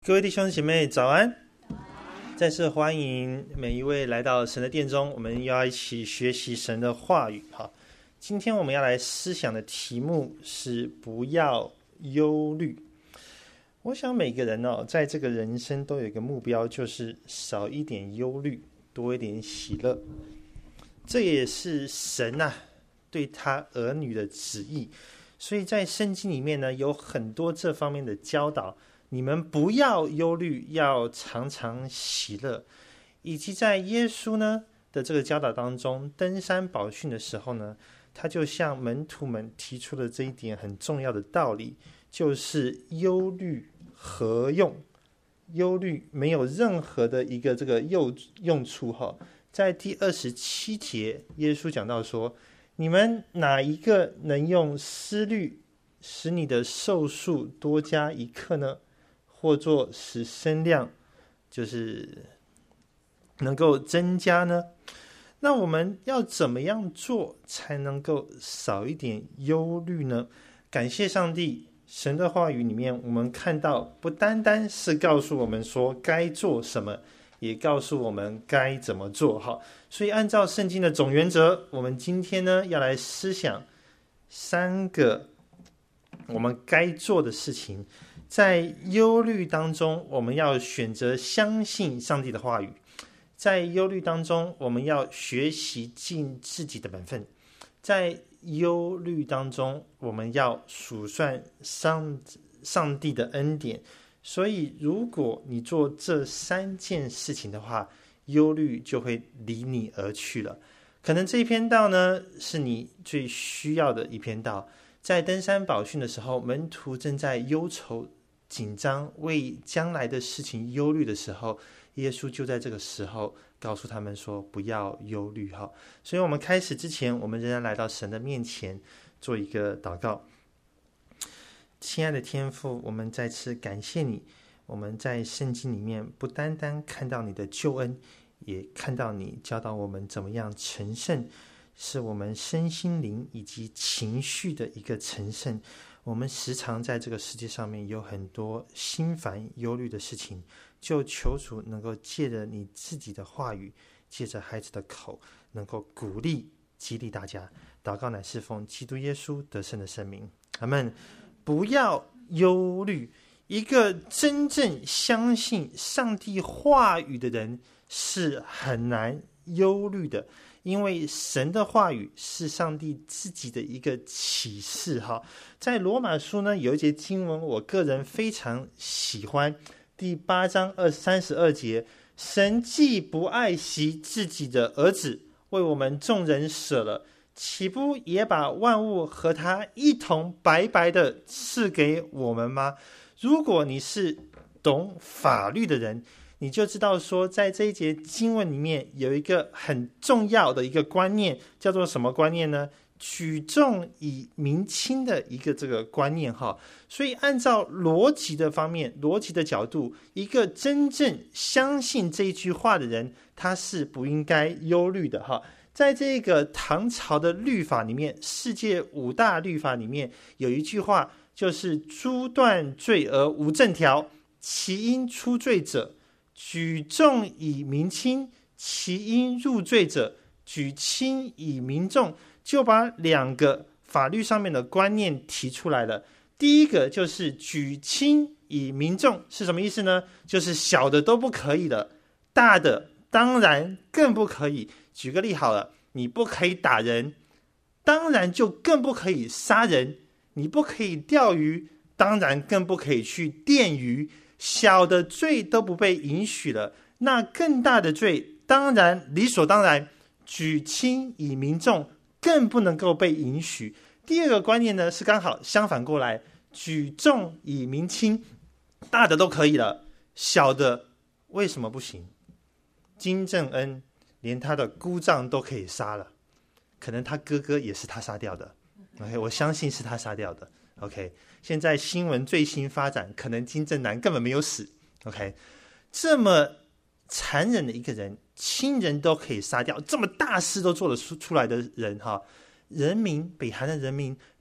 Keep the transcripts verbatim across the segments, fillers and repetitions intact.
各位弟兄姐妹早安，再次欢迎每一位来到神的殿中，我们又要一起学习神的话语。好，今天我们要来思想的题目是不要忧虑。我想每个人哦，在这个人生都有一个目标，就是少一点忧虑，多一点喜乐。这也是神啊对他儿女的旨意，所以在圣经里面呢，有很多这方面的教导。你们不要忧虑，要常常喜乐。以及在耶稣呢的这个教导当中，登山宝训的时候呢，他就向门徒们提出了这一点很重要的道理，就是忧虑何用？忧虑没有任何的一个这个用用处哈。在第二十七节，耶稣讲到说：你们哪一个能用思虑使你的寿数多加一刻呢？或作使身量就是能够增加呢？那我们要怎么样做才能够少一点忧虑呢？感谢上帝，神的话语里面我们看到，不单单是告诉我们说该做什么，也告诉我们该怎么做。好，所以按照圣经的总原则，我们今天呢要来思想三个我们该做的事情。在忧虑当中，我们要选择相信上帝的话语；在忧虑当中，我们要学习尽自己的本分；在忧虑当中，我们要数算上上帝的恩典。所以，如果你做这三件事情的话，忧虑就会离你而去了。可能这一篇道呢，是你最需要的一篇道。在登山宝训的时候，门徒正在忧愁紧张，为将来的事情忧虑的时候，耶稣就在这个时候告诉他们说不要忧虑。所以我们开始之前，我们仍然来到神的面前做一个祷告。亲爱的天父，我们再次感谢你，我们在圣经里面不单单看到你的救恩，也看到你教导我们怎么样成圣，是我们身心灵以及情绪的一个成圣。我们时常在这个世界上面有很多心烦忧虑的事情，就求主能够借着你自己的话语，借着孩子的口，能够鼓励激励大家。祷告乃是奉基督耶稣得胜的圣名，阿们。不要忧虑。一个真正相信上帝话语的人是很难忧虑的，因为神的话语是上帝自己的一个启示哈。在罗马书呢，有一节经文我个人非常喜欢，第八章二三十二节，神既不爱惜自己的儿子，为我们众人舍了，岂不也把万物和他一同白白的赐给我们吗？如果你是懂法律的人，你就知道说，在这一节经文里面有一个很重要的一个观念，叫做什么观念呢？举重以明轻的一个这个观念哈。所以按照逻辑的方面，逻辑的角度，一个真正相信这一句话的人，他是不应该忧虑的哈。在这个唐朝的律法里面，世界五大律法里面有一句话，就是诛断罪而无正条，其因出罪者举重以明轻，其因入罪者举轻以明重，就把两个法律上面的观念提出来了。第一个就是举轻以明重是什么意思呢？就是小的都不可以了，大的当然更不可以。举个例好了，你不可以打人，当然就更不可以杀人；你不可以钓鱼，当然更不可以去电鱼。小的罪都不被允许了，那更大的罪当然理所当然举轻以明重，更不能够被允许。第二个观念呢，是刚好相反过来，举重以明轻，大的都可以了，小的为什么不行？金正恩连他的姑丈都可以杀了，可能他哥哥也是他杀掉的。 OK， 我相信是他杀掉的。 OK， 现在新闻最新发展，可能金正男根本没有死。 OK， 这么残忍的一个人，亲人都可以杀掉，这么大事都做得出出来的人哈，人民北韩的人民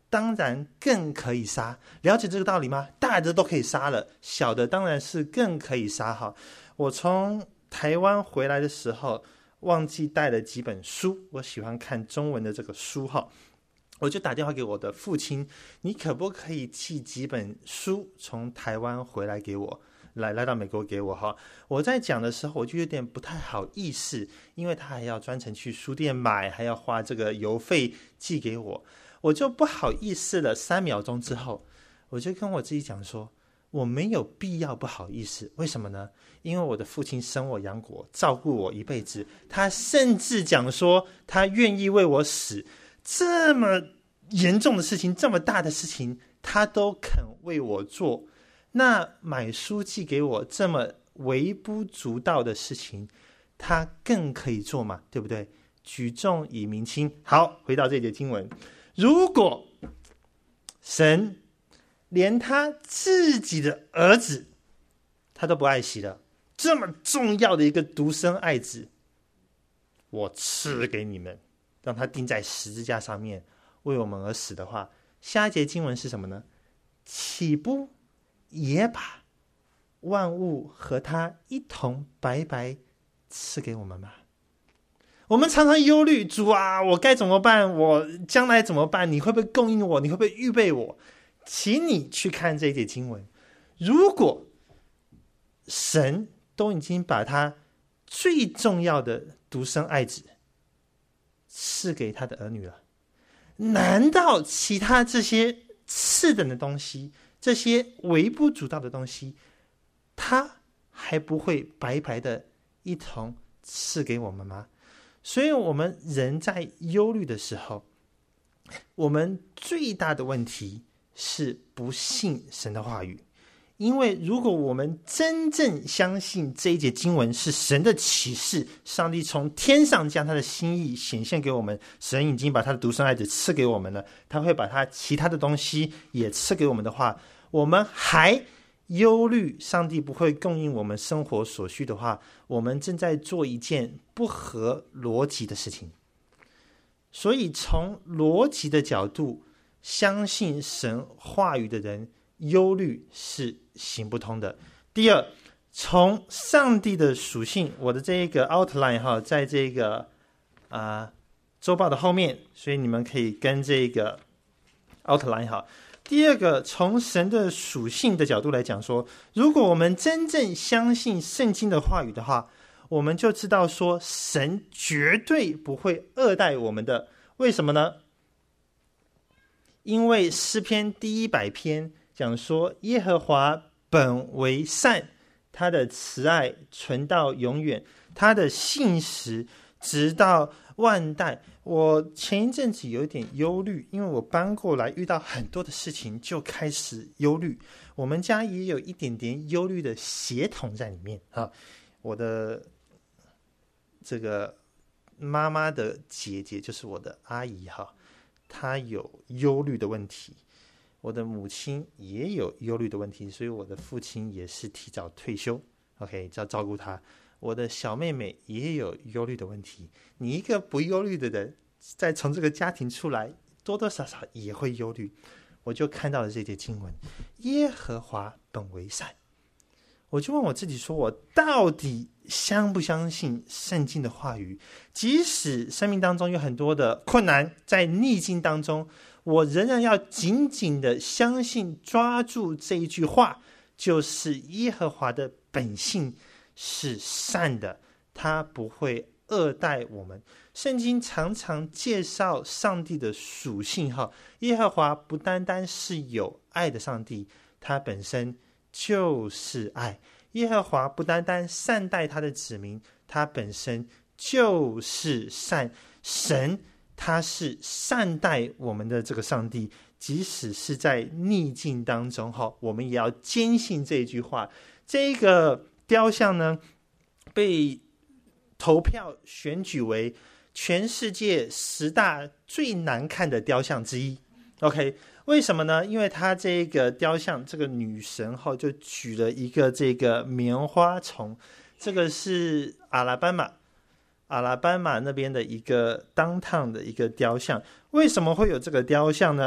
当然更可以杀。了解这个道理吗？大的都可以杀了，小的当然是更可以杀。哈，我从台湾回来的时候忘记带了几本书，我喜欢看中文的这个书哈，我就打电话给我的父亲，你可不可以寄几本书从台湾回来给我，来来到美国给我哈？我在讲的时候我就有点不太好意思，因为他还要专程去书店买，还要花这个邮费寄给我，我就不好意思了。三秒钟之后，我就跟我自己讲说，我没有必要不好意思。为什么呢？因为我的父亲生我养我，照顾我一辈子，他甚至讲说他愿意为我死，这么严重的事情，这么大的事情，他都肯为我做。那买书寄给我这么微不足道的事情，他更可以做嘛，对不对？举重以明轻。好，回到这节经文，如果神连他自己的儿子他都不爱惜了，这么重要的一个独生爱子，我赐给你们，让他钉在十字架上面为我们而死的话，下一节经文是什么呢？岂不也把万物和他一同白白赐给我们吗？我们常常忧虑，主啊，我该怎么办？我将来怎么办？你会不会供应我？你会不会预备我？请你去看这一节经文，如果神都已经把他最重要的独生爱子赐给他的儿女了，难道其他这些次等的东西，这些微不足道的东西，他还不会白白的一同赐给我们吗？所以我们人在忧虑的时候，我们最大的问题是不信神的话语。因为如果我们真正相信这一节经文是神的启示，上帝从天上将他的心意显现给我们，神已经把他的独生爱子赐给我们了，他会把他其他的东西也赐给我们的话，我们还忧虑上帝不会供应我们生活所需的话，我们正在做一件不合逻辑的事情。所以从逻辑的角度，相信神话语的人忧虑是行不通的。第二，从上帝的属性，我的这一个 outline 哈，在这个啊、呃、周报的后面，所以你们可以跟这个 outline 哈。第二个，从神的属性的角度来讲说，如果我们真正相信圣经的话语的话，我们就知道说神绝对不会恶待我们的。为什么呢？因为诗篇第一百篇讲说，耶和华本为善，他的慈爱存到永远，他的信实直到万代。我前一阵子有点忧虑，因为我搬过来遇到很多的事情就开始忧虑，我们家也有一点点忧虑的血统在里面啊。我的这个妈妈的姐姐就是我的阿姨哈，她有忧虑的问题，我的母亲也有忧虑的问题，所以我的父亲也是提早退休 OK 要照顾她。我的小妹妹也有忧虑的问题，你一个不忧虑的人再从这个家庭出来，多多少少也会忧虑。我就看到了这节经文，耶和华本为善，我就问我自己说，我到底相不相信圣经的话语？即使生命当中有很多的困难，在逆境当中，我仍然要紧紧的相信，抓住这一句话，就是耶和华的本性是善的，他不会恶待我们。圣经常常介绍上帝的属性哈，耶和华不单单是有爱的上帝，他本身就是爱。耶和华不单单善待他的子民，他本身就是善。神他是善待我们的这个上帝，即使是在逆境当中哈，我们也要坚信这一句话。这个雕像呢，被投票选举为全世界十大最难看的雕像之一。OK， 为什么呢？因为它这个雕像，这个女神后就举了一个这个棉花虫，这个是阿拉巴马，阿拉巴马那边的一个downtown的一个雕像。为什么会有这个雕像呢？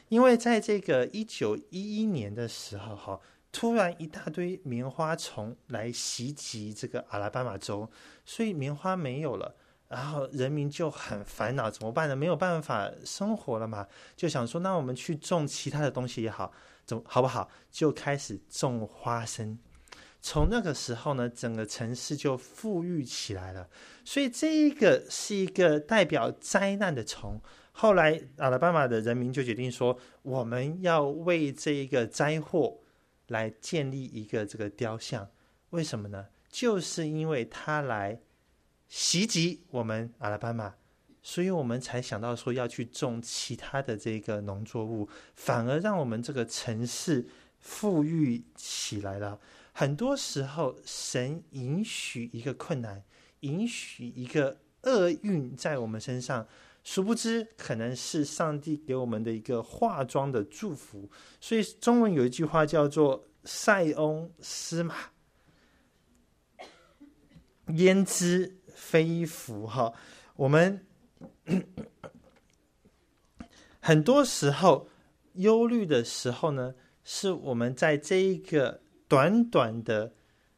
因为在这个一九一一年的时候哈，突然一大堆棉花虫来袭击这个阿拉巴马州，所以棉花没有了，然后人民就很烦恼，怎么办呢？没有办法生活了嘛，就想说那我们去种其他的东西也好，怎么好不好？就开始种花生。从那个时候呢，整个城市就富裕起来了。所以这一个是一个代表灾难的虫。后来阿拉巴马的人民就决定说，我们要为这一个灾祸来建立一个这个雕像。为什么呢？就是因为它来袭击我们阿拉巴马，所以我们才想到说要去种其他的这个农作物，反而让我们这个城市富裕起来了。很多时候神允许一个困难，允许一个厄运在我们身上，殊不知可能是上帝给我们的一个化妆的祝福。所以中文有一句话叫做塞翁失马焉知非福。我们很多时候忧虑的时候呢，是我们在这一个短短的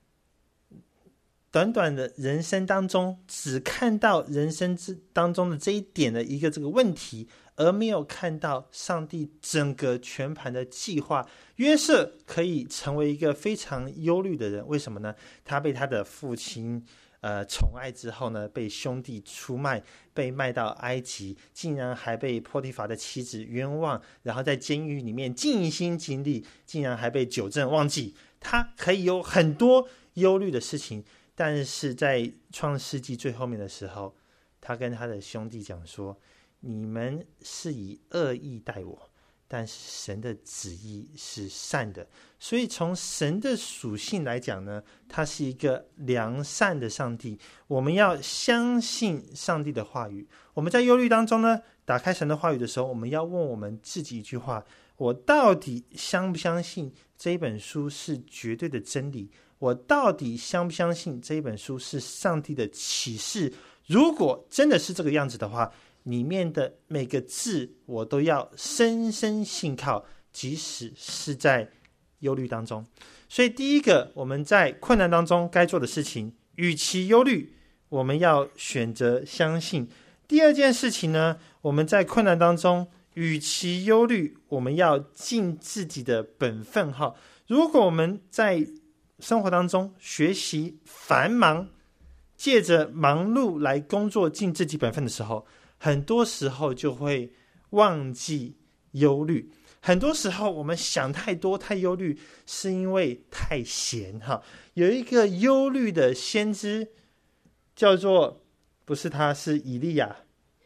短短的人生当中，只看到人生之当中的这一点的一个这个问题，而没有看到上帝整个全盘的计划。约瑟可以成为一个非常忧虑的人，为什么呢？他被他的父亲呃宠爱之后呢，被兄弟出卖，被卖到埃及，竟然还被波提乏的妻子冤枉，然后在监狱里面尽心尽力，竟然还被酒政忘记。他可以有很多忧虑的事情，但是在创世纪最后面的时候，他跟他的兄弟讲说，你们是以恶意待我，但是神的旨意是善的。所以从神的属性来讲呢，他是一个良善的上帝。我们要相信上帝的话语。我们在忧虑当中呢，打开神的话语的时候，我们要问我们自己一句话，我到底相不相信这一本书是绝对的真理？我到底相不相信这一本书是上帝的启示？如果真的是这个样子的话，里面的每个字我都要深深信靠，即使是在忧虑当中。所以第一个，我们在困难当中该做的事情，与其忧虑，我们要选择相信。第二件事情呢，我们在困难当中与其忧虑，我们要尽自己的本分。如果我们在生活当中学习繁忙，借着忙碌来工作尽自己本分的时候，很多时候就会忘记忧虑。很多时候我们想太多太忧虑，是因为太闲。有一个忧虑的先知叫做，不是他，是以利亚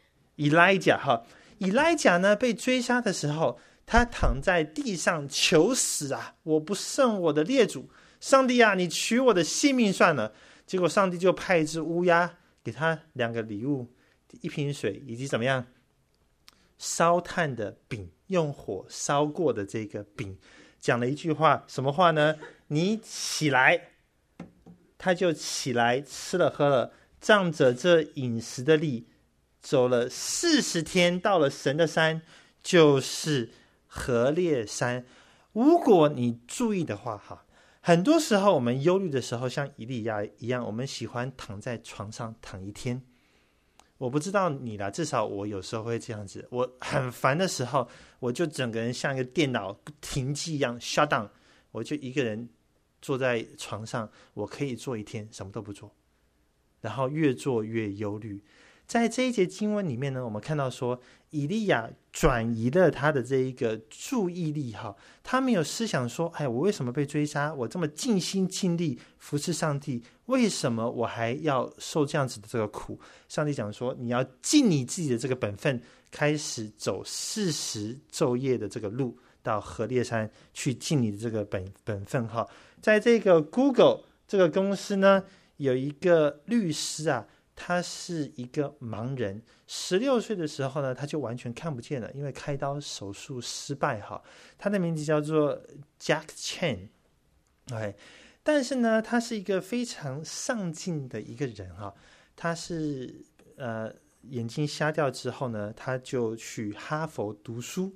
Elijah。 Elijah 呢被追杀的时候，他躺在地上求死啊，我不胜我的列祖，上帝啊，你取我的性命算了。结果上帝就派一只乌鸦给他两个礼物，一瓶水以及怎么样烧炭的饼，用火烧过的这个饼。讲了一句话，什么话呢？你起来。他就起来吃了喝了，仗着这饮食的力，走了四十天，到了神的山，就是何烈山。如果你注意的话哈，很多时候我们忧虑的时候，像以利亚一样，我们喜欢躺在床上躺一天。我不知道你啦，至少我有时候会这样子。我很烦的时候，我就整个人像一个电脑停机一样 shut down， 我就一个人坐在床上，我可以坐一天什么都不做，然后越做越忧虑。在这一节经文里面呢，我们看到说以利亚转移了他的这一个注意力，他没有思想说，哎，我为什么被追杀？我这么尽心尽力服侍上帝，为什么我还要受这样子的这个苦？上帝讲说，你要尽你自己的这个本分，开始走四十昼夜的这个路，到何烈山去尽你的这个本本分。在这个 Google 这个公司呢，有一个律师啊，他是一个盲人，十六岁的时候呢，他就完全看不见了，因为开刀手术失败哈。他的名字叫做 Jack Chen，okay， 但是呢，他是一个非常上进的一个人哈。他是呃眼睛瞎掉之后呢，他就去哈佛读书，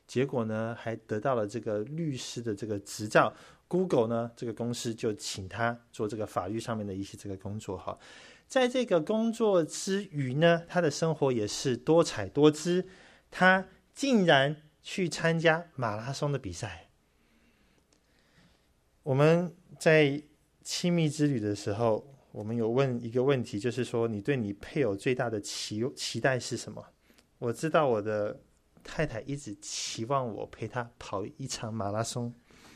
结果呢还得到了这个律师的这个执照。Google 呢这个公司就请他做这个法律上面的一些这个工作哈。在这个工作之余呢，他的生活也是多彩多姿，他竟然去参加马拉松的比赛。我们在亲密之旅的时候，我们有问一个问题，就是说你对你配偶最大的 期, 期待是什么？我知道我的太太一直期望我陪她跑一场马拉松，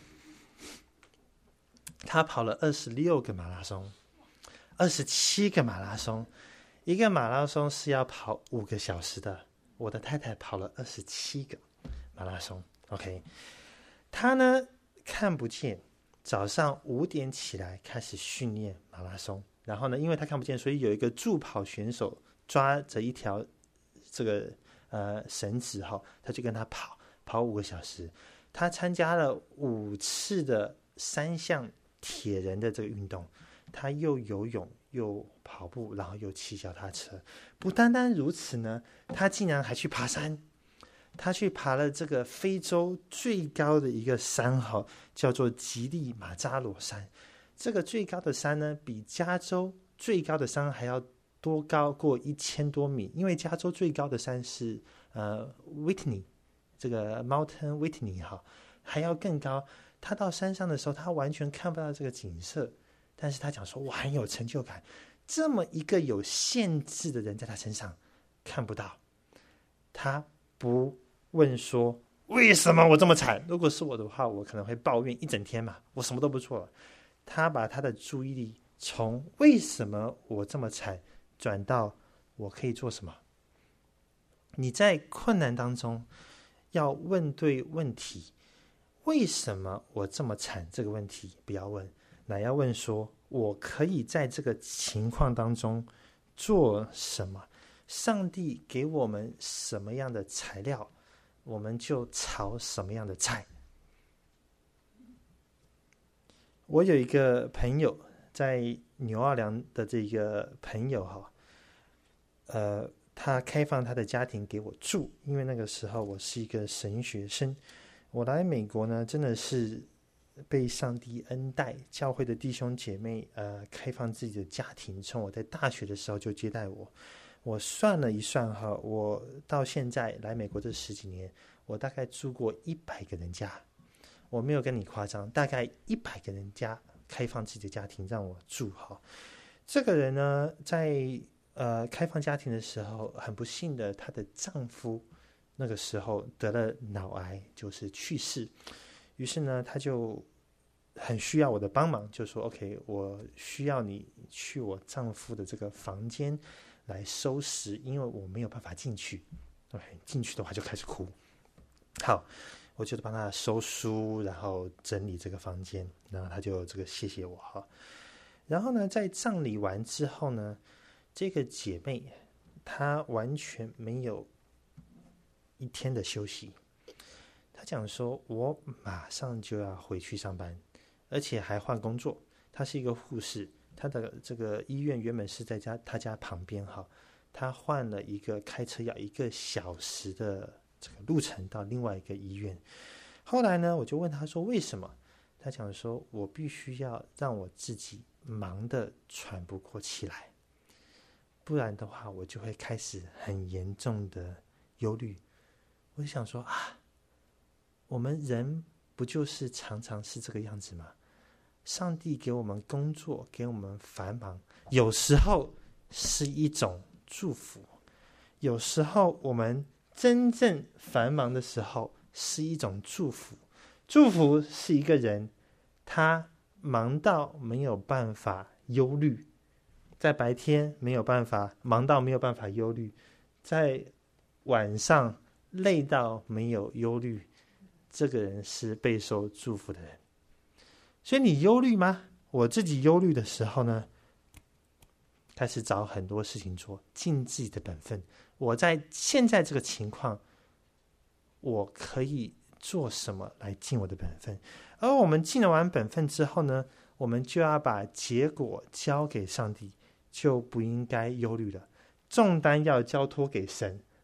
她跑了二十六个马拉松，二十七个马拉松，一个马拉松是要跑五个小时的，我的太太跑了二十七个马拉松。 OK， 她呢看不见，早上五点起来开始训练马拉松，然后呢因为她看不见，所以有一个助跑选手抓着一条这个呃绳子哈，他就跟他跑跑五个小时。他参加了五次的三项铁人的这个运动，他又游泳又跑步，然后又骑脚踏车。不单单如此呢，他竟然还去爬山。他去爬了这个非洲最高的一个山哈，叫做吉利马扎罗山。这个最高的山呢，比加州最高的山还要多高过一千多米，因为加州最高的山是呃 Whitney， 这个 Mountain Whitney 哈，还要更高。他到山上的时候，他完全看不到这个景色，但是他讲说我很有成就感。这么一个有限制的人在他身上看不到，他不问说为什么我这么惨，如果是我的话，我可能会抱怨一整天嘛，我什么都不做了。他把他的注意力从为什么我这么惨转到我可以做什么。你在困难当中要问对问题，为什么我这么惨这个问题不要问，乃要问说我可以在这个情况当中做什么，上帝给我们什么样的材料，我们就炒什么样的菜。我有一个朋友在纽奥良的这个朋友哈，呃，他开放他的家庭给我住，因为那个时候我是一个神学生。我来美国呢，真的是被上帝恩待，教会的弟兄姐妹呃开放自己的家庭，从我在大学的时候就接待我。我算了一算哈，我到现在来美国这十几年，我大概住过一百个人家。我没有跟你夸张，大概一百个人家开放自己的家庭让我住哈。这个人呢，在呃开放家庭的时候，很不幸的，她的丈夫那个时候得了脑癌，就是去世。于是呢，她就很需要我的帮忙，就说 OK， 我需要你去我丈夫的这个房间来收拾，因为我没有办法进去。OK， 进去的话就开始哭。好。我就帮他收书，然后整理这个房间，然后他就这个谢谢我哈。然后呢，在葬礼完之后呢，这个姐妹她完全没有一天的休息。她讲说，我马上就要回去上班，而且还换工作。她是一个护士，她的这个医院原本是在家她家旁边哈，她换了一个开车要一个小时的这个路程到另外一个医院。后来呢，我就问他说为什么？他讲说我必须要让我自己忙得喘不过气来，不然的话我就会开始很严重的忧虑。我就想说啊，我们人不就是常常是这个样子吗？上帝给我们工作，给我们繁忙，有时候是一种祝福，有时候我们真正繁忙的时候是一种祝福。祝福是一个人他忙到没有办法忧虑，在白天没有办法忙到没有办法忧虑，在晚上累到没有忧虑，这个人是备受祝福的人。所以你忧虑吗？我自己忧虑的时候呢，开始找很多事情做，尽自己的本分。我在现在这个情况，我可以做什么来尽我的本分？而我们尽了完本分之后呢，我们就要把结果交给上帝，就不应该忧虑了。重担要交托给神。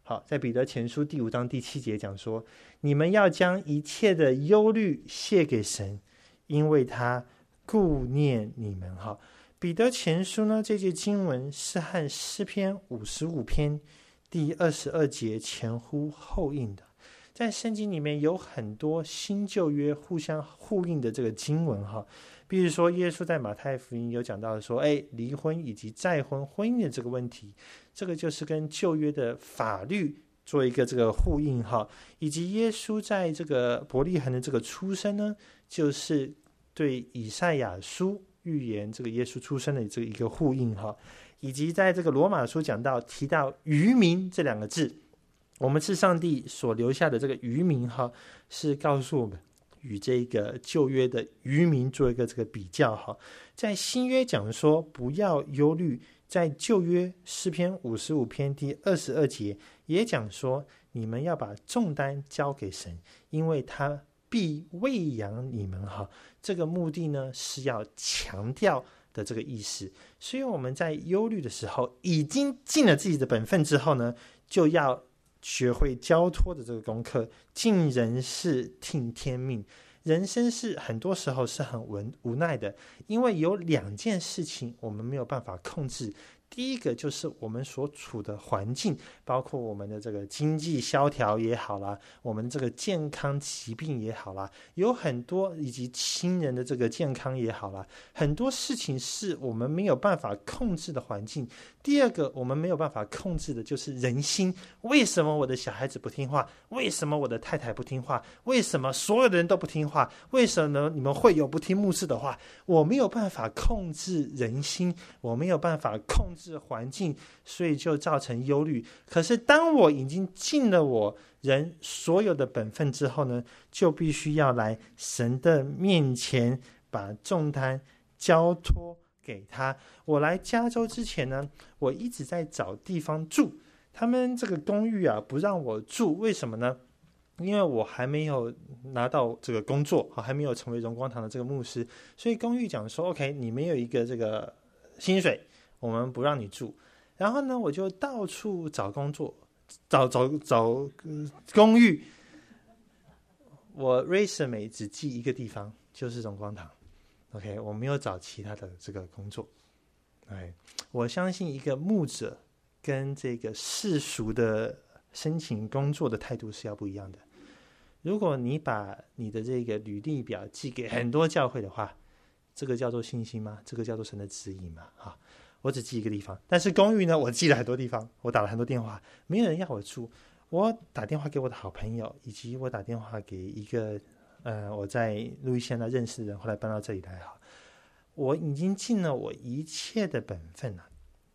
好，在彼得前书第五章第七节讲说，你们要将一切的忧虑卸给神，因为他顾念你们。好，彼得前书呢，这节经文是和诗篇五十五篇第二十二节前呼后应的。在圣经里面有很多新旧约互相呼应的这个经文哈，比如说耶稣在马太福音有讲到说，哎，离婚以及再婚婚姻的这个问题，这个就是跟旧约的法律做一个这个呼应哈，以及耶稣在这个伯利恒的这个出生呢，就是对以赛亚书预言这个耶稣出生的这个一个呼应哈，以及在这个罗马书讲到提到渔民这两个字，我们是上帝所留下的这个渔民哈，是告诉我们与这个旧约的渔民做一个这个比较哈。在新约讲说不要忧虑，在旧约诗篇五十五篇第二十二节也讲说，你们要把重担交给神，因为他必喂养你们哈。这个目的呢是要强调的这个意思。所以我们在忧虑的时候，已经尽了自己的本分之后呢，就要学会交托的这个功课，尽人事听天命。人生是很多时候是很无奈的，因为有两件事情我们没有办法控制。第一个就是我们所处的环境，包括我们的这个经济萧条也好啦，我们这个健康疾病也好啦，有很多以及亲人的这个健康也好啦，很多事情是我们没有办法控制的环境。第二个我们没有办法控制的就是人心，为什么我的小孩子不听话？为什么我的太太不听话？为什么所有的人都不听话？为什么你们会有不听牧师的话？我没有办法控制人心，我没有办法控制环境，所以就造成忧虑。可是当我已经尽了我人所有的本分之后呢，就必须要来神的面前把重担交托给他。我来加州之前呢，我一直在找地方住，他们这个公寓啊不让我住，为什么呢？因为我还没有拿到这个工作，还没有成为荣光堂的这个牧师，所以公寓讲说 OK， 你没有一个这个薪水，我们不让你住。然后呢，我就到处找工作，找找找、呃、公寓。我 resume 只寄一个地方，就是荣光堂。OK， 我没有找其他的这个工作。哎，我相信一个牧者跟这个世俗的申请工作的态度是要不一样的。如果你把你的这个履历表寄给很多教会的话，这个叫做信心吗？这个叫做神的指引吗？哈，我只寄一个地方，但是公寓呢，我寄了很多地方，我打了很多电话，没有人要我住。我打电话给我的好朋友，以及我打电话给一个呃我在路易斯安那认识的人，后来搬到这里来哈。我已经尽了我一切的本分了，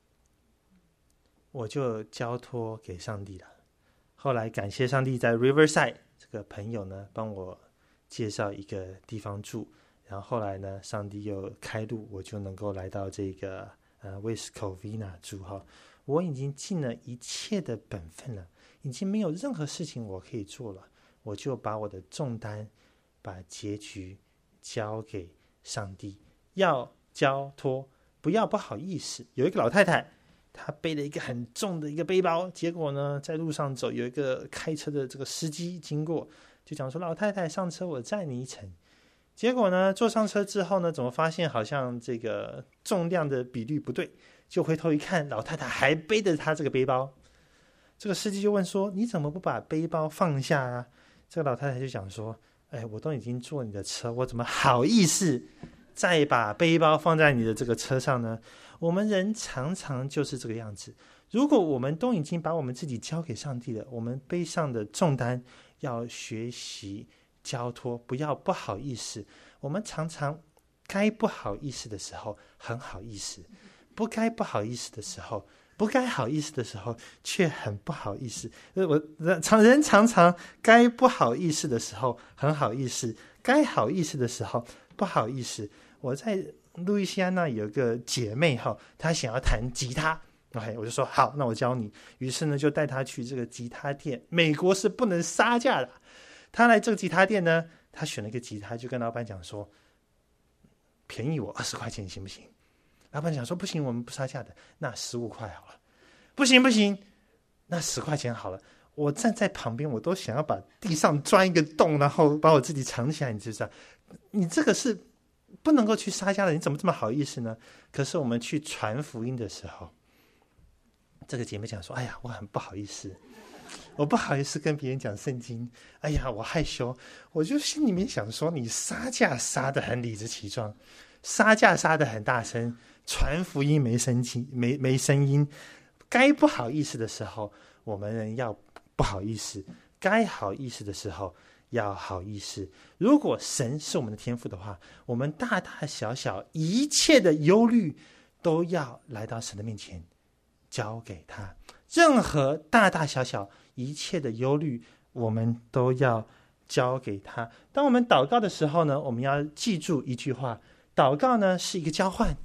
我就交托给上帝了。后来感谢上帝，在 Riverside 这个朋友呢，帮我介绍一个地方住，然后后来呢，上帝又开路，我就能够来到这个呃 West Covina 住哈。我已经尽了一切的本分了，已经没有任何事情我可以做了，我就把我的重担，把结局交给上帝。要交托，不要不好意思。有一个老太太，她背了一个很重的一个背包，结果呢，在路上走，有一个开车的这个司机经过，就讲说：“老太太上车，我载你一程。”结果呢，坐上车之后呢，怎么发现好像这个重量的比率不对？就回头一看，老太太还背着她这个背包。这个司机就问说：“你怎么不把背包放下啊？”这个老太太就讲说：“哎，我都已经坐你的车，我怎么好意思再把背包放在你的这个车上呢？”我们人常常就是这个样子。如果我们都已经把我们自己交给上帝了，我们背上的重担要学习交托，不要不好意思。我们常常该不好意思的时候很好意思，不该不好意思的时候，不该好意思的时候却很不好意思。我常人常常该不好意思的时候很好意思，该好意思的时候不好意思。我在路易斯安那有个姐妹哈，她想要弹吉他， OK， 我就说好，那我教你。于是呢，就带她去这个吉他店。美国是不能杀价的。她来这个吉他店呢，她选了一个吉他，就跟老板讲说：“便宜我二十块钱行不行？”老板讲说：“不行，我们不杀价的，那十五块好了。”不行不行， 那十块钱好了，我站在旁边，我都想要把地上钻一个洞，然后把我自己藏起来，你知不知道？你这个是不能够去杀价的，你怎么这么好意思呢？可是我们去传福音的时候，这个姐妹讲说，哎呀，我很不好意思，我不好意思跟别人讲圣经，哎呀，我害羞。我就心里面想说，你杀价杀得很理直气壮，杀价杀得很大声，传福音没声音，没没声音。该不好意思的时候，我们人要不好意思；该好意思的时候，要好意思。如果神是我们的天父的话，我们大大小小一切的忧虑都要来到神的面前，交给他。任何大大小小一切的忧虑，我们都要交给他。当我们祷告的时候呢，我们要记住一句话：祷告呢是一个交换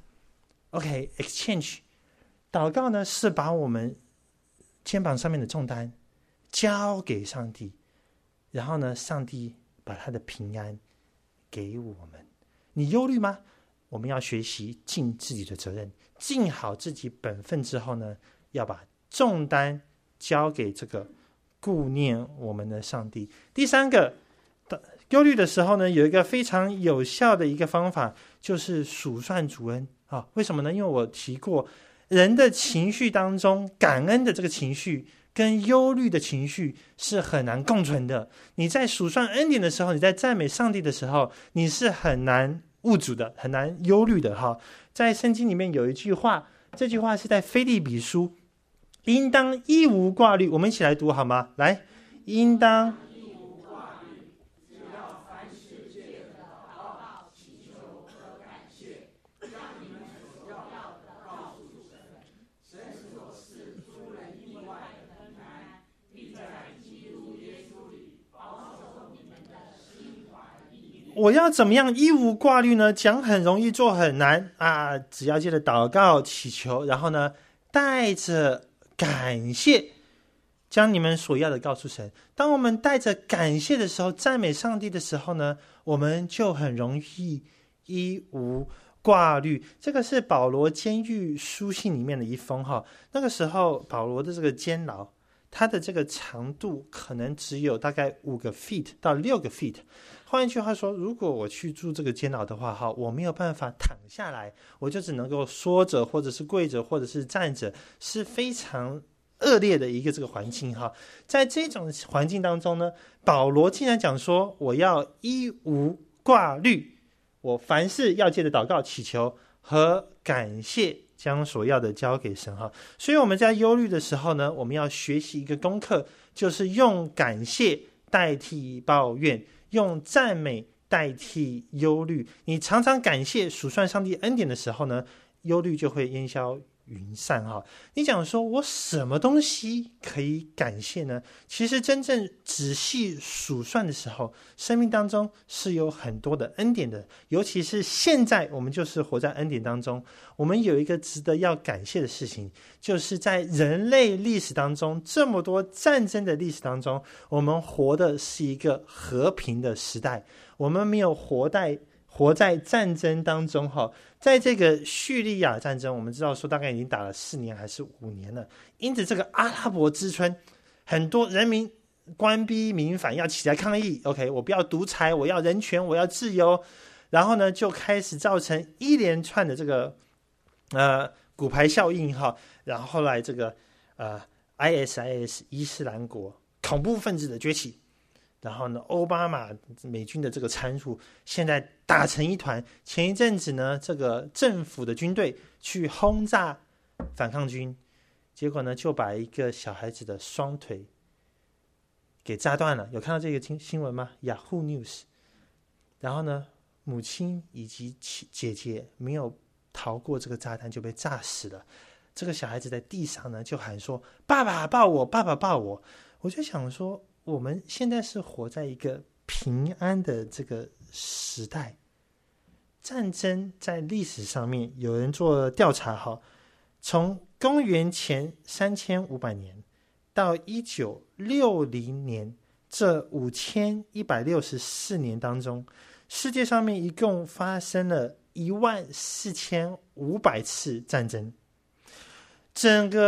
，OK exchange。祷告呢是把我们肩膀上面的重担交给上帝，然后呢，上帝把他的平安给我们。你忧虑吗？我们要学习尽自己的责任，尽好自己本分之后呢，要把重担交给这个顾念我们的上帝。第三个，忧虑的时候呢，有一个非常有效的一个方法，就是数算主恩啊。为什么呢？因为我提过，人的情绪当中，感恩的这个情绪跟忧虑的情绪是很难共存的。你在数算恩典的时候，你在赞美上帝的时候，你是很难无主的，很难忧虑的哈。在圣经里面有一句话，这句话是在腓立比书，应当一无挂虑。我们一起来读好吗？来，应当一无挂虑，只要凡事借着祷告、祈求和感谢，将你们所要的告诉神。神所赐出人意外的平安，必在基督耶稣里保守你们的心怀意念。我要怎么样一无挂虑呢？讲很容易，做很难啊！只要借着祷告、祈求，然后呢，带着感谢，将你们所要的告诉神。当我们带着感谢的时候，赞美上帝的时候呢，我们就很容易一无挂虑。这个是保罗监狱书信里面的一封哈。那个时候保罗的这个监牢，它的这个长度可能只有大概五个 feet 到六个 feet。换一句话说，如果我去住这个监牢的话哈，我没有办法躺下来，我就只能够缩着，或者是跪着，或者是站着，是非常恶劣的一个这个环境哈。在这种环境当中呢，保罗竟然讲说，我要一无挂虑，我凡事要借着祷告、祈求和感谢，将所要的交给神哈。所以我们在忧虑的时候呢，我们要学习一个功课，就是用感谢代替抱怨，用赞美代替忧虑。你常常感谢数算上帝恩典的时候呢，忧虑就会烟消云散哈。你讲说我什么东西可以感谢呢？其实真正仔细数算的时候，生命当中是有很多的恩典的。尤其是现在我们就是活在恩典当中，我们有一个值得要感谢的事情，就是在人类历史当中，这么多战争的历史当中，我们活的是一个和平的时代，我们没有活在活在战争当中哈。在这个叙利亚战争，我们知道说大概已经打了四年还是五年了，因此这个阿拉伯之春，很多人民官逼民反，要起来抗议 OK 我不要独裁，我要人权，我要自由，然后呢就开始造成一连串的这个呃骨牌效应哈。然后后来这个呃 I S I S 伊斯兰国恐怖分子的崛起，然后呢，奥巴马美军的这个参入，现在打成一团。前一阵子呢，这个政府的军队去轰炸反抗军，结果呢，就把一个小孩子的双腿给炸断了。有看到这个新闻吗 ？Yahoo News。然后呢，母亲以及姐姐没有逃过这个炸弹，就被炸死了。这个小孩子在地上呢，就喊说：“爸爸抱我，爸爸抱我。”我就想说，我们现在是活在一个平安的这个时代。战争在历史上面有人做调查哈，从公元前三千五百年到一九六零年这五千一百六十四年当中，世界上面一共发生了一万四千五百次战争。整个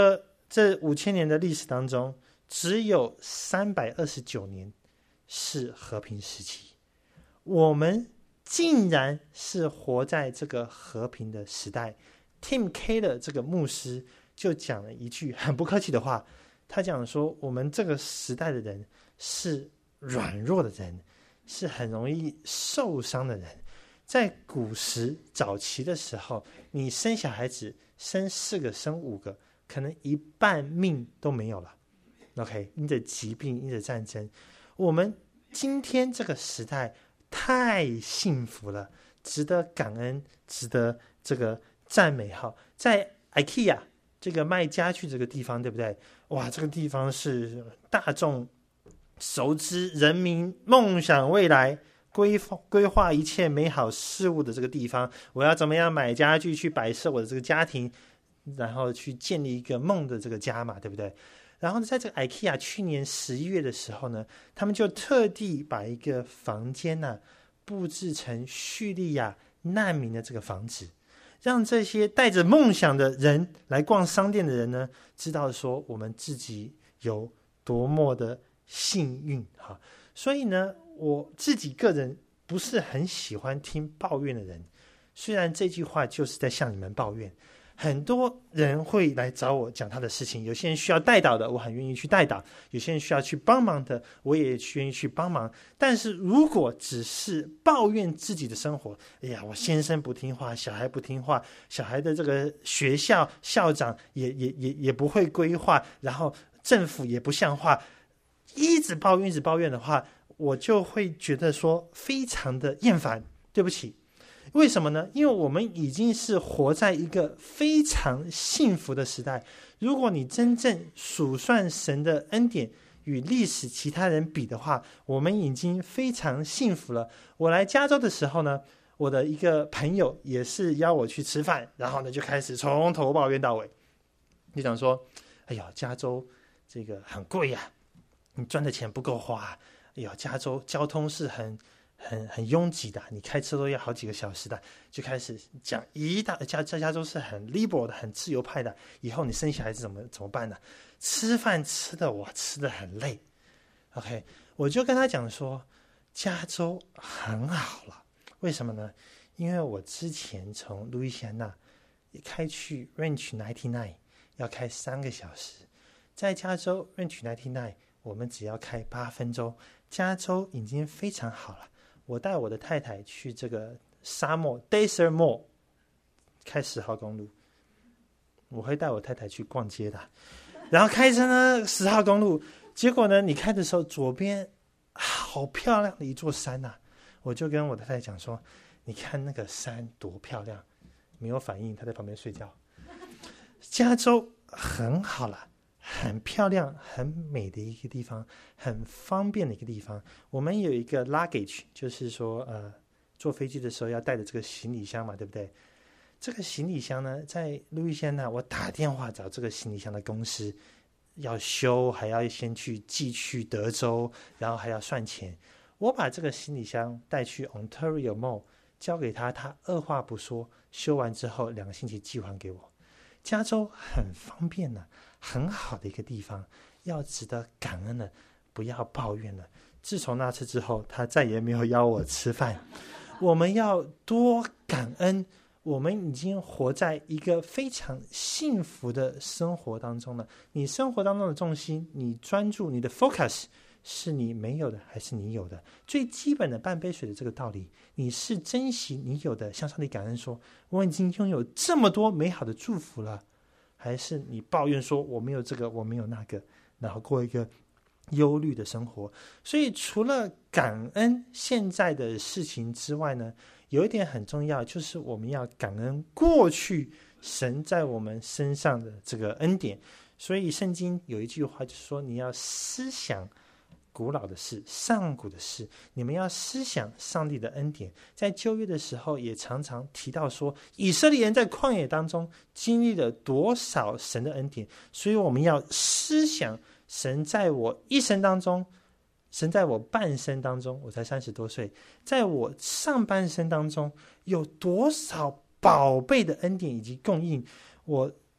这五千年的历史当中，只有三百二十九年是和平时期，我们竟然是活在这个和平的时代。 Tim Keller 这个牧师就讲了一句很不客气的话，他讲说我们这个时代的人是软弱的人，是很容易受伤的人。在古时早期的时候，你生小孩子生四个生五个，可能一半命都没有了。 OK， 因着疾病，因着战争。我们今天这个时代太幸福了，值得感恩，值得这个赞美。好，在 IKEA 这个卖家具这个地方，对不对？哇，这个地方是大众熟知，人民梦想未来，规规划一切美好事物的这个地方。我要怎么样买家具去摆设我的这个家庭，然后去建立一个梦的这个家嘛，对不对？然后在这个 IKEA 去年十一月的时候呢，他们就特地把一个房间呢、啊、布置成叙利亚难民的这个房子，让这些带着梦想的人来逛商店的人呢，知道说我们自己有多么的幸运哈。所以呢，我自己个人不是很喜欢听抱怨的人，虽然这句话就是在向你们抱怨。很多人会来找我讲他的事情，有些人需要带导的，我很愿意去带导，有些人需要去帮忙的，我也愿意去帮忙。但是如果只是抱怨自己的生活，哎呀，我先生不听话，小孩不听话，小孩的这个学校校长也也也也不会规划，然后政府也不像话，一直抱怨一直抱怨的话，我就会觉得说非常的厌烦。对不起，为什么呢？因为我们已经是活在一个非常幸福的时代。如果你真正数算神的恩典与历史其他人比的话，我们已经非常幸福了。我来加州的时候呢，我的一个朋友也是邀我去吃饭，然后呢就开始从头抱怨到尾，就讲说，哎呦，加州这个很贵呀、啊，你赚的钱不够花，哎呦，加州交通是很很很拥挤的，你开车都要好几个小时的，就开始讲一大加在加州是很 liberal 的，很自由派的。以后你生小孩子怎么怎么办呢？吃饭吃的我吃的很累。OK， 我就跟他讲说，加州很好了，为什么呢？因为我之前从路易斯安那开去 Ranch 九十九要开三个小时，在加州 Ranch 九十九我们只要开八分钟，加州已经非常好了。我带我的太太去这个沙漠 Desert Mall 开十号公路，我会带我太太去逛街的，然后开车呢十号公路，结果呢你开的时候左边好漂亮的一座山呐、啊，我就跟我的太太讲说，你看那个山多漂亮，没有反应，她在旁边睡觉。加州很好了，很漂亮很美的一个地方，很方便的一个地方。我们有一个 luggage， 就是说呃，坐飞机的时候要带的这个行李箱嘛，对不对？这个行李箱呢，在路易斯安那我打电话找这个行李箱的公司要修，还要先去寄去德州，然后还要算钱。我把这个行李箱带去 Ontario Mall 交给他，他二话不说，修完之后两个星期寄还给我。加州很方便呢，很好的一个地方，要值得感恩的，不要抱怨了。自从那次之后，他再也没有邀我吃饭。我们要多感恩，我们已经活在一个非常幸福的生活当中了。你生活当中的重心，你专注，你的 focus 是你没有的还是你有的？最基本的半杯水的这个道理，你是珍惜你有的，向上帝感恩说，我已经拥有这么多美好的祝福了，还是你抱怨说我没有这个我没有那个，然后过一个忧虑的生活？所以除了感恩现在的事情之外呢，有一点很重要，就是我们要感恩过去神在我们身上的这个恩典。所以圣经有一句话就是说，你要思想古老的事，上古的事，你们要思想上帝的恩典。在旧约的时候也常常提到说，以色列人在旷野当中经历了多少神的恩典，所以我们要思想神在我一生当中，神在我半生当中，我才三十多岁，在我上半生当中有多少宝贝的恩典以及供应。我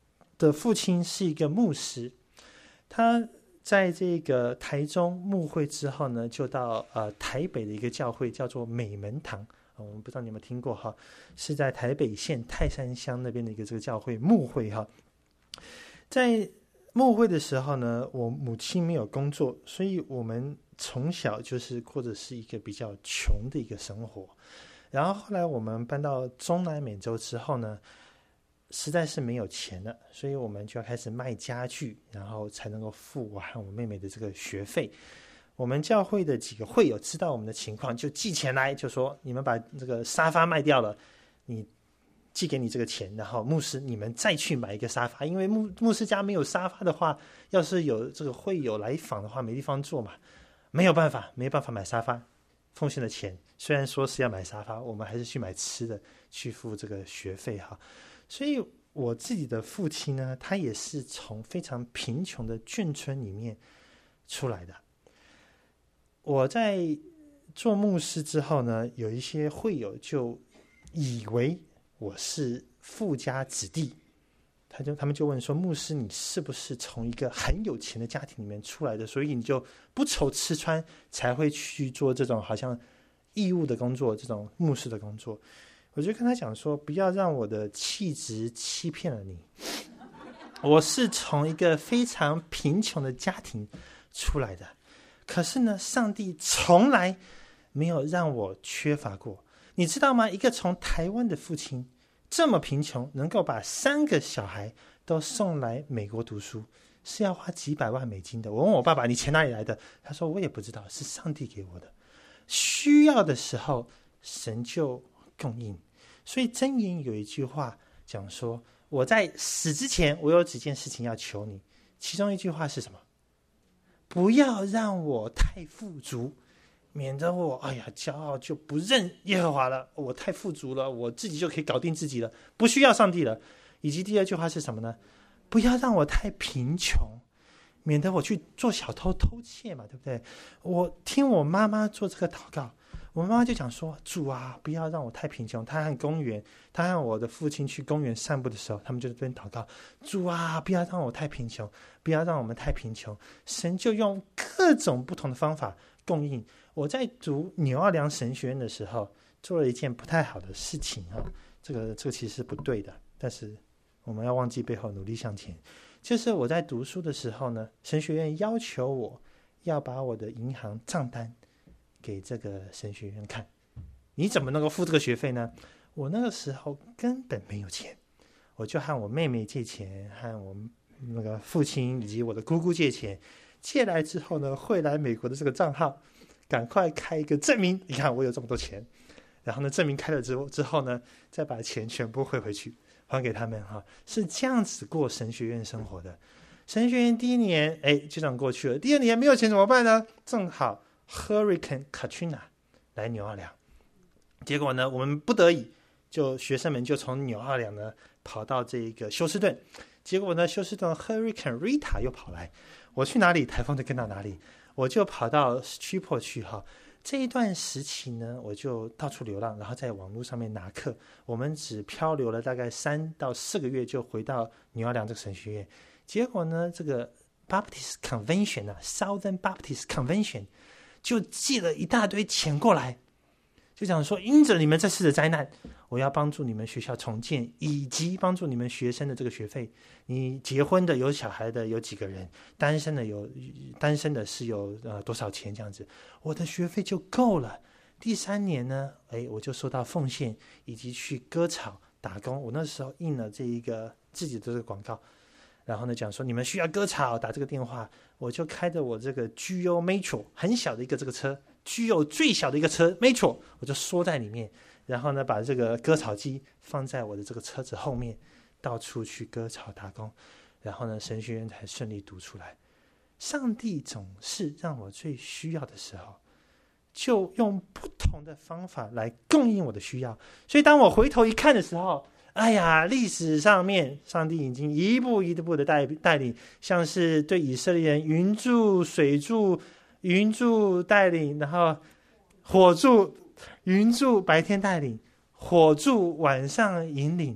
的父亲是一个牧师，他在这个台中牧会之后呢，就到呃台北的一个教会叫做美门堂，呃、我们不知道你有没有听过哈，是在台北县泰山乡那边的一个这个教会牧会哈。在牧会的时候呢，我母亲没有工作，所以我们从小就是过着是一个比较穷的一个生活。然后后来我们搬到中南美洲之后呢，实在是没有钱了，所以我们就要开始卖家具，然后才能够付我和我妹妹的这个学费。我们教会的几个会友知道我们的情况，就寄钱来，就说你们把这个沙发卖掉了，你寄给你这个钱，然后牧师你们再去买一个沙发，因为 牧, 牧师家没有沙发的话，要是有这个会友来访的话没地方坐嘛，没有办法没有办法买沙发，奉献的钱虽然说是要买沙发，我们还是去买吃的去付这个学费哈。所以我自己的父亲呢，他也是从非常贫穷的眷村里面出来的。我在做牧师之后呢，有一些会友就以为我是富家子弟，他就他们就问说，牧师你是不是从一个很有钱的家庭里面出来的，所以你就不愁吃穿才会去做这种好像义务的工作，这种牧师的工作。我就跟他讲说，不要让我的气质欺骗了你，我是从一个非常贫穷的家庭出来的，可是呢上帝从来没有让我缺乏过。你知道吗？一个从台湾的父亲这么贫穷，能够把三个小孩都送来美国读书，是要花几百万美金的。我问我爸爸，你钱哪里来的？他说我也不知道，是上帝给我的，需要的时候神就供应。所以箴言有一句话讲说，我在死之前我有几件事情要求你，其中一句话是什么？不要让我太富足，免得我哎呀骄傲就不认耶和华了，我太富足了，我自己就可以搞定自己了，不需要上帝了。以及第二句话是什么呢？不要让我太贫穷，免得我去做小偷偷窃嘛，对不对？我听我妈妈做这个祷告，我妈妈就讲说，主啊不要让我太贫穷。她和公园她和我的父亲去公园散步的时候，他们就在这边祷告，主啊不要让我太贫穷，不要让我们太贫穷。神就用各种不同的方法供应。我在读纽奥良神学院的时候做了一件不太好的事情啊，这个这个其实是不对的，但是我们要忘记背后，努力向前。就是我在读书的时候呢，神学院要求我要把我的银行账单给这个神学院看，你怎么能够付这个学费呢？我那个时候根本没有钱，我就和我妹妹借钱，和我那个父亲以及我的姑姑借钱，借来之后呢，汇来美国的这个账号，赶快开一个证明，你看我有这么多钱，然后呢证明开了之后之后呢，再把钱全部汇回去还给他们哈，是这样子过神学院生活的。神学院第一年哎就这样过去了，第二年没有钱怎么办呢？正好 Hurricane Katrina 来纽奥良，结果呢我们不得已就学生们就从纽奥良呢跑到这个休斯顿，结果呢休斯顿 Hurricane Rita 又跑来，我去哪里台风就跟到哪里，我就跑到 Shreveport 去哈。这一段时期呢，我就到处流浪，然后在网络上面拿课。我们只漂流了大概三到四个月，就回到纽奥良这个神学院。结果呢，这个 Baptist Convention 啊 ，Southern Baptist Convention 就寄了一大堆钱过来，就讲说，因着你们这次的灾难，我要帮助你们学校重建，以及帮助你们学生的这个学费。你结婚的有小孩的有几个人，单身的有单身的是有呃多少钱这样子，我的学费就够了。第三年呢，哎，我就收到奉献以及去割草打工。我那时候印了这一个自己的这个广告，然后呢讲说你们需要割草打这个电话，我就开着我这个 G O Metro 很小的一个这个车，G O 最小的一个车 Metro， 我就缩在里面，然后呢把这个割草机放在我的这个车子后面，到处去割草打工，然后呢神学院才顺利读出来。上帝总是让我最需要的时候，就用不同的方法来供应我的需要。所以当我回头一看的时候，哎呀，历史上面上帝已经一步一步的 带, 带领，像是对以色列人云柱水柱云柱带领，然后火柱云柱白天带领，火柱晚上引领，到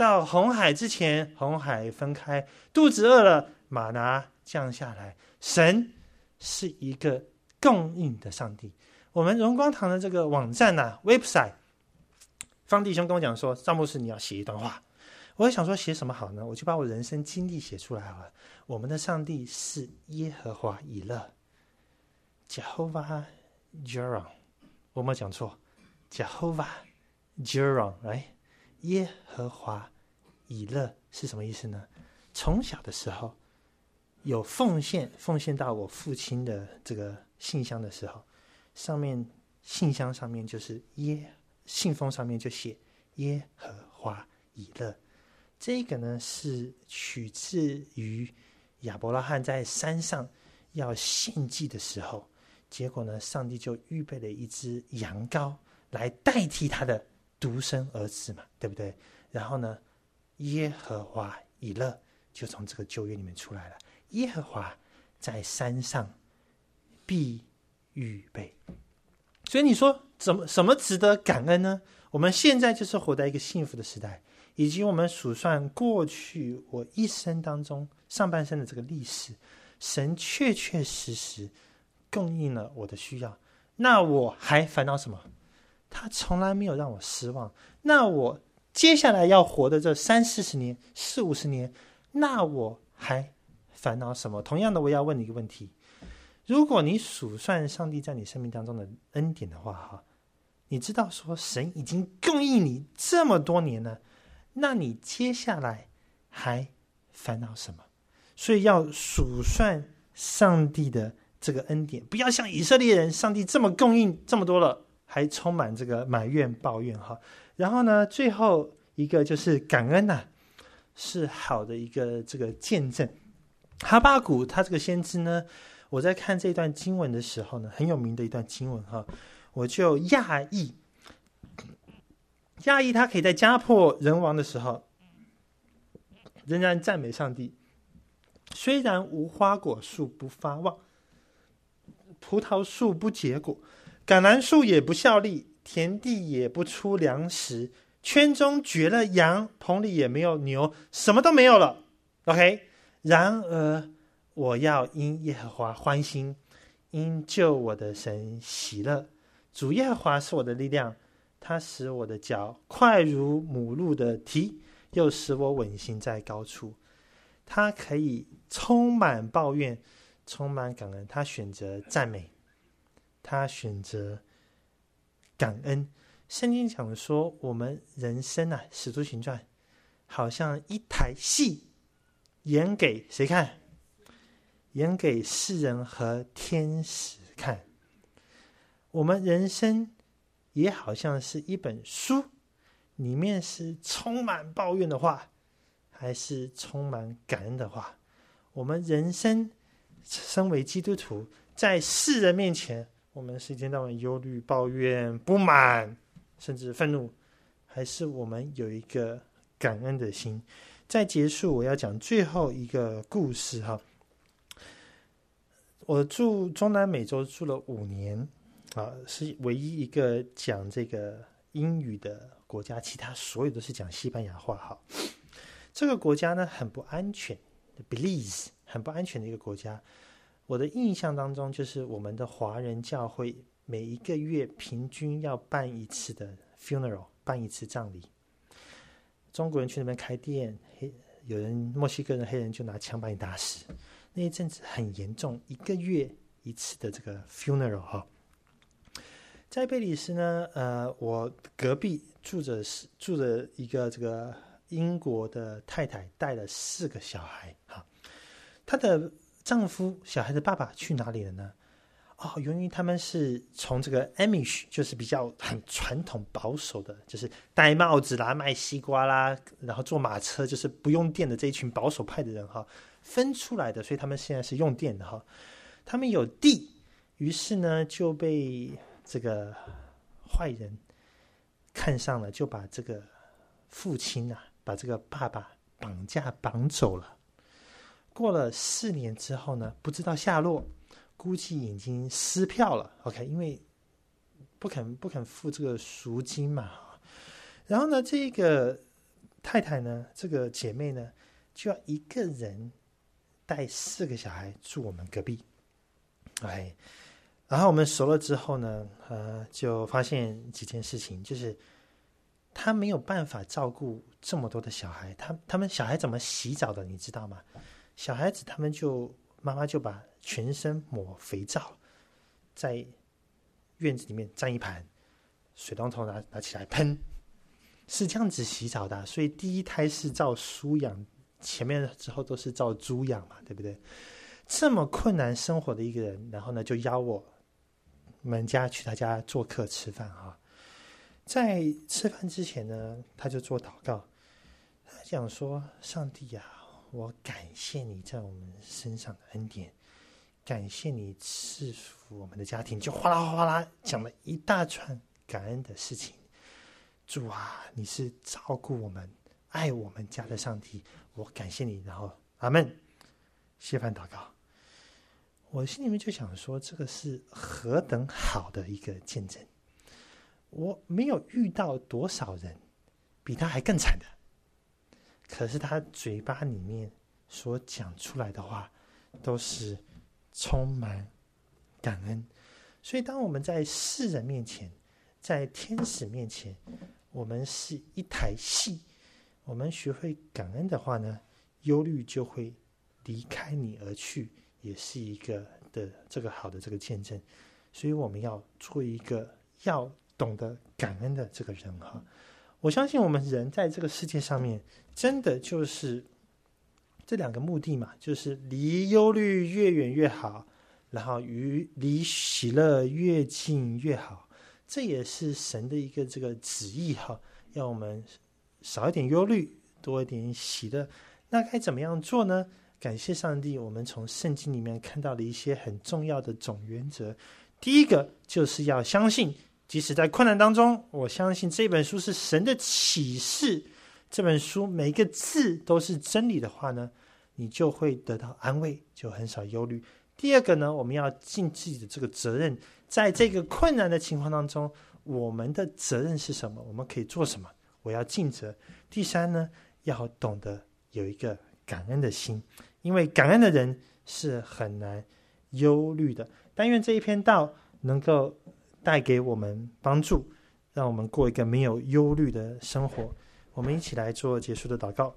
到红海之前，红海分开，肚子饿了，玛拿降下来。神是一个供应的上帝。我们荣光堂的这个网站啊 website， 方弟兄跟我讲说，张牧师你要写一段话。我想说写什么好呢？我就把我人生经历写出来好了。我们的上帝是耶和华以勒 Jehovah Jireh， 我有没有讲错？ Jehovah Jireh， right？ 耶和华以勒是什么意思呢？从小的时候有奉献，奉献到我父亲的这个信箱的时候，上面信箱上面就是耶，信封上面就写耶和华以勒。这个呢是取自于亚伯拉罕在山上要献祭的时候，结果呢上帝就预备了一只羊羔来代替他的独生儿子嘛，对不对？然后呢耶和华以勒就从这个旧约里面出来了。耶和华在山上必预备。所以你说怎么什么值得感恩呢？我们现在就是活在一个幸福的时代，以及我们数算过去我一生当中上半生的这个历史，神确确实实供应了我的需要，那我还烦恼什么？他从来没有让我失望。那我接下来要活的这三四十年四五十年，那我还烦恼什么？同样的，我要问你一个问题，如果你数算上帝在你生命当中的恩典的话哈，你知道说神已经供应你这么多年了，那你接下来还烦恼什么？所以要数算上帝的这个恩典，不要像以色列人，上帝这么供应这么多了，还充满这个埋怨抱怨哈。然后呢，最后一个就是感恩啊，是好的一个这个见证。哈巴谷他这个先知呢，我在看这段经文的时候呢，很有名的一段经文哈，我就讶异，讶异他可以在家破人亡的时候，仍然赞美上帝。虽然无花果树不发旺，葡萄树不结果，橄榄树也不效力，田地也不出粮食，圈中绝了羊，棚里也没有牛，什么都没有了。 OK， 然而我要因耶和华欢心，因救我的神喜乐。主耶和华是我的力量，他使我的脚快如母鹿的蹄，又使我稳行在高处。他可以充满抱怨，充满感恩，他选择赞美，他选择感恩。圣经讲说我们人生啊，使徒行传好像一台戏，演给谁看？演给世人和天使看。我们人生也好像是一本书，里面是充满抱怨的话，还是充满感恩的话？我们人生身为基督徒，在世人面前，我们是一天到晚忧虑、抱怨、不满，甚至愤怒，还是我们有一个感恩的心？在结束，我要讲最后一个故事哈。我住中南美洲住了五年啊，是唯一一个讲这个英语的国家，其他所有都是讲西班牙话哈。这个国家呢很不安全 ，Belize 很不安全的一个国家。我的印象当中，就是我们的华人教会每一个月平均要办一次的 funeral， 办一次葬礼。中国人去那边开店，黑有人墨西哥人、黑人就拿枪把你打死。那一阵子很严重，一个月一次的这个 funeral 哈。在贝里斯呢，呃，我隔壁住着住着一个这个英国的太太，带了四个小孩哈。她的丈夫、小孩的爸爸去哪里了呢？哦，由于他们是从这个 Amish， 就是比较很传统保守的，就是戴帽子啦、卖西瓜啦，然后坐马车，就是不用电的这一群保守派的人哈，分出来的，所以他们现在是用电的哈。他们有地，于是呢就被这个坏人看上了，就把这个父亲啊，把这个爸爸绑架绑走了。过了四年之后呢，不知道下落。估计已经撕票了 ，OK， 因为不肯不肯付这个赎金嘛。然后呢，这个太太呢，这个姐妹呢，就要一个人带四个小孩住我们隔壁。哎，然后我们熟了之后呢，呃，就发现几件事情，就是他没有办法照顾这么多的小孩，他他们小孩怎么洗澡的，你知道吗？小孩子他们就妈妈就把全身抹肥皂，在院子里面站一盘，水龙头拿拿起来喷，是这样子洗澡的。所以第一胎是照书养，前面之后都是照猪养嘛，对不对？这么困难生活的一个人，然后呢就邀我们家去他家做客吃饭啊。在吃饭之前呢，他就做祷告，他讲说：上帝啊，我感谢你在我们身上的恩典，感谢你赐福我们的家庭，就哗啦哗啦讲了一大串感恩的事情。主啊，你是照顾我们爱我们家的上帝，我感谢你。然后阿们，谢饭祷告。我心里面就想说，这个是何等好的一个见证，我没有遇到多少人比他还更惨的，可是他嘴巴里面所讲出来的话都是充满感恩。所以当我们在世人面前，在天使面前，我们是一台戏，我们学会感恩的话呢，忧虑就会离开你而去，也是一个的这个好的这个见证。所以我们要做一个要懂得感恩的这个人哈。我相信我们人在这个世界上面，真的就是这两个目的嘛，就是离忧虑越远越好，然后与离喜乐越近越好。这也是神的一个这个旨意哈，要我们少一点忧虑，多一点喜乐。那该怎么样做呢？感谢上帝，我们从圣经里面看到了一些很重要的总原则。第一个就是要相信，即使在困难当中，我相信这本书是神的启示，这本书每一个字都是真理的话呢，你就会得到安慰，就很少忧虑。第二个呢，我们要尽自己的这个责任，在这个困难的情况当中，我们的责任是什么？我们可以做什么？我要尽责。第三呢，要懂得有一个感恩的心，因为感恩的人是很难忧虑的。但愿这一篇道能够带给我们帮助，让我们过一个没有忧虑的生活。我们一起来做结束的祷告。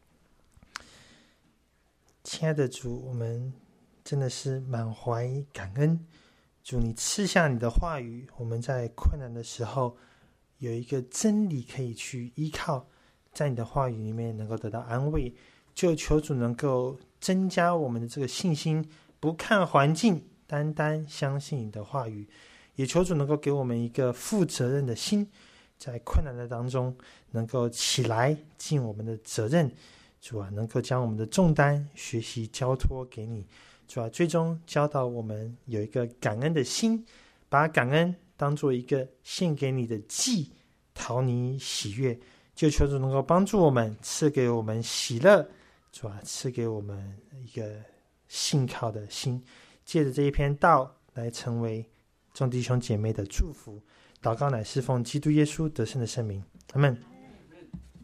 亲爱的主，我们真的是满怀感恩，主你赐下你的话语，我们在困难的时候有一个真理可以去依靠，在你的话语里面能够得到安慰。就求主能够增加我们的这个信心，不看环境，单单相信你的话语。也求主能够给我们一个负责任的心，在困难的当中能够起来尽我们的责任。主啊，能够将我们的重担学习交托给你。主啊，最终教导我们有一个感恩的心，把感恩当做一个献给你的祭，讨你喜悦。就求主能够帮助我们，赐给我们喜乐，主啊，赐给我们一个信靠的心，借着这一篇道来成为众弟兄姐妹的祝福。祷告乃是奉基督耶稣得胜的圣名，阿们。